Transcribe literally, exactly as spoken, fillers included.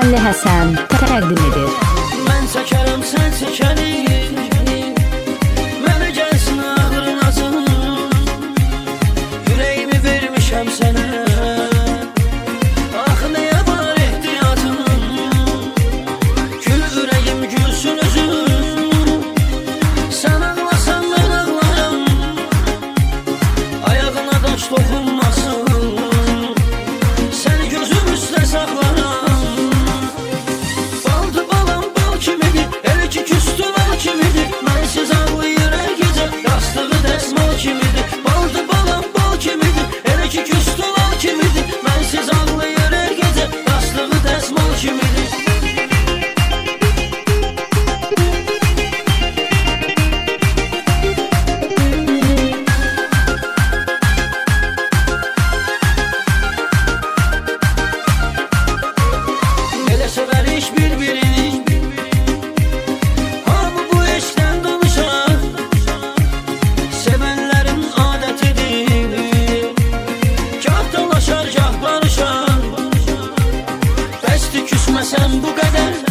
Fənli Həsən təqdim edir. Mən çəkərəm, sən çəkərik, mənə gəlsin ağrın acın, ürəyimi vermişəm sənə, ax nəyə var ehtiyacın, gül ürəyim gülsün özün, sən ağlasan mən ağlaram, ayağına daş toxunmasın, səni gözüm üstə saxlaram. Sen bu kadar